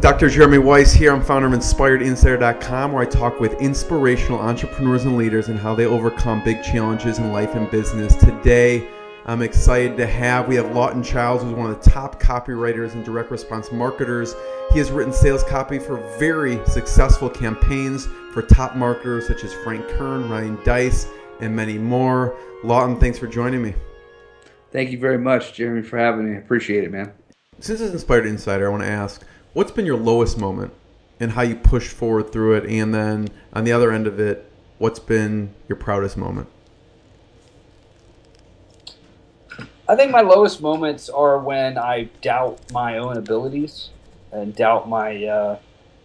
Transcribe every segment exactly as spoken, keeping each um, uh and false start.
Doctor Jeremy Weiss here. I'm founder of Inspired Insider dot com, where I talk with inspirational entrepreneurs and leaders and how they overcome big challenges in life and business. Today, I'm excited to have, we have Lawton Chiles, who's one of the top copywriters and direct response marketers. He has written sales copy for very successful campaigns for top marketers such as Frank Kern, Ryan Deiss, and many more. Lawton, thanks for joining me. Thank you very much, Jeremy, for having me. I appreciate it, man. Since it's Inspired Insider, I want to ask, what's been your lowest moment and how you pushed forward through it? And then on the other end of it, what's been your proudest moment? I think my lowest moments are when I doubt my own abilities and doubt my, uh,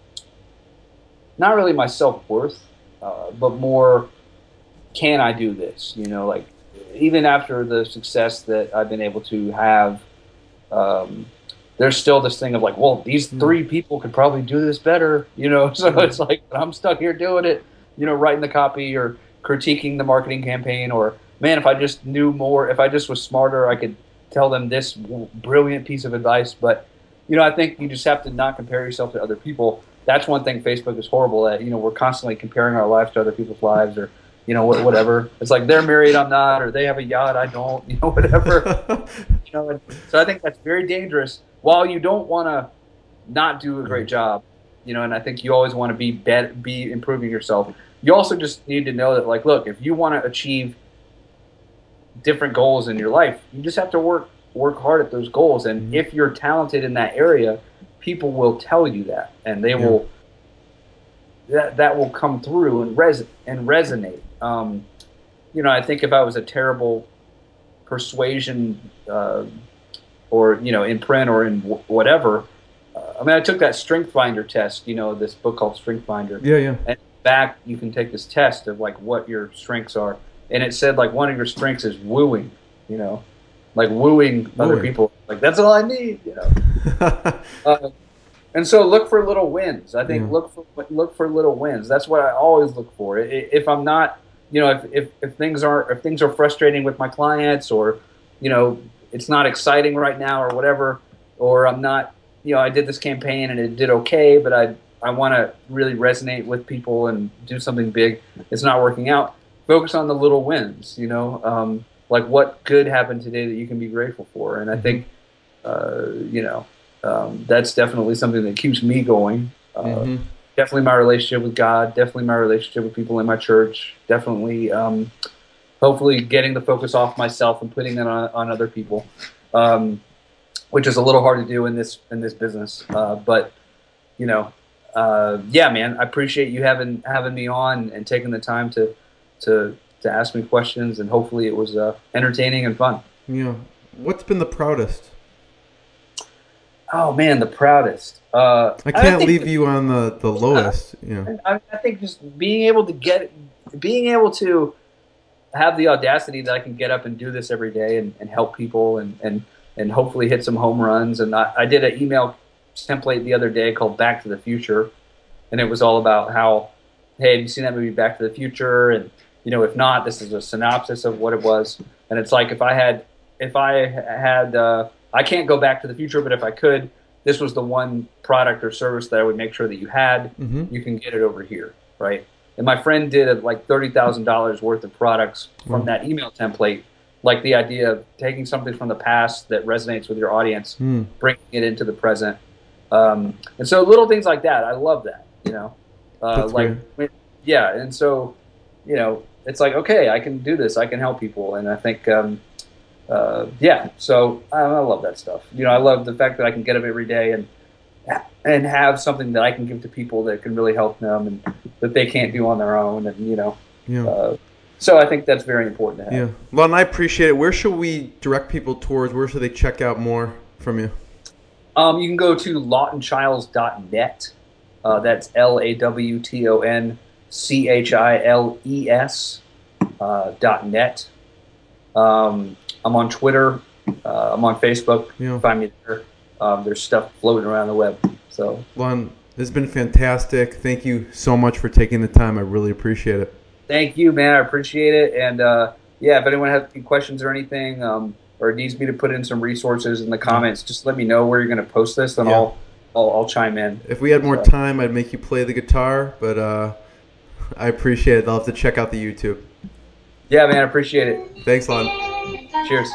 not really my self-worth, uh, but more, can I do this? You know, like even after the success that I've been able to have, um, there's still this thing of like, well, these three people could probably do this better, you know? So it's like, I'm stuck here doing it, you know, writing the copy or critiquing the marketing campaign, or man, if I just knew more, if I just was smarter, I could tell them this brilliant piece of advice. But, you know, I think you just have to not compare yourself to other people. That's one thing Facebook is horrible at. You know, we're constantly comparing our lives to other people's lives, or, you know, whatever. It's like they're married, I'm not, or they have a yacht, I don't, you know, whatever. You know, and so I think that's very dangerous. While you don't want to not do a great job, you know, and I think you always want to be better, be improving yourself. You also just need to know that, like, look, if you want to achieve different goals in your life, you just have to work work hard at those goals. And mm-hmm. if you're talented in that area, people will tell you that, and they yeah. will that that will come through and res and resonate. Um, you know, I think if I was a terrible persuasion, uh, or you know, in print or in w whatever, uh, I mean, I took that Strength Finder test. You know, this book called Strength Finder. Yeah, yeah. And back, you can take this test of like what your strengths are. And it said, like, one of your strengths is wooing, you know, like wooing, wooing. other people. Like, that's all I need, you know. uh, and so look for little wins. I think yeah. look for look for little wins. That's what I always look for. If I'm not, you know, if, if, if things are if things are frustrating with my clients, or, you know, it's not exciting right now or whatever, or I'm not, you know, I did this campaign and it did okay, but I, I want to really resonate with people and do something big. It's not working out. Focus on the little wins, you know, um, like what good happened today that you can be grateful for. And I think, uh, you know, um, that's definitely something that keeps me going. Uh, mm-hmm. Definitely my relationship with God, definitely my relationship with people in my church, definitely, um, hopefully getting the focus off myself and putting it on, on other people, um, which is a little hard to do in this, in this business. Uh, but, you know, uh, yeah, man, I appreciate you having, having me on and taking the time to, to to ask me questions, and hopefully it was uh, entertaining and fun. Yeah. What's been the proudest? Oh man, the proudest. Uh, I can't I leave you on the the lowest. Uh, yeah. I, I think just being able to get, being able to have the audacity that I can get up and do this every day and, and help people and, and and hopefully hit some home runs. And I, I did an email template the other day called Back to the Future, and it was all about how, hey, have you seen that movie Back to the Future? And you know, if not, this is a synopsis of what it was. And it's like, if I had, if I had, uh, I can't go back to the future, but if I could, this was the one product or service that I would make sure that you had. Mm-hmm. You can get it over here, right? And my friend did like thirty thousand dollars worth of products from mm-hmm. that email template, like the idea of taking something from the past that resonates with your audience, mm. bringing it into the present. Um, and so little things like that, I love that, you know, uh, like, when, yeah. And so, you know, it's like, okay, I can do this. I can help people. And I think, um, uh, yeah, so I, I love that stuff. You know, I love the fact that I can get up every day and and have something that I can give to people that can really help them and that they can't do on their own. And, you know, yeah. uh, so I think that's very important to have. Yeah. Well, and I appreciate it. Where should we direct people towards? Where should they check out more from you? Um, you can go to lawton chiles dot net. Uh, that's L A W T O N C H I L E S uh, dot net. Um, I'm on Twitter. Uh, I'm on Facebook. Yeah. Find me there. Um, there's stuff floating around the web. So, Lon, this has been fantastic. Thank you so much for taking the time. I really appreciate it. Thank you, man. I appreciate it. And uh, yeah, if anyone has any questions or anything, um, or needs me to put in some resources in the comments, just let me know where you're going to post this, and yeah. I'll I'll, I'll chime in. If we had more So. time, I'd make you play the guitar, but uh, I appreciate it. I'll have to check out the YouTube. Yeah, man, I appreciate it. Thanks, Lon. Cheers.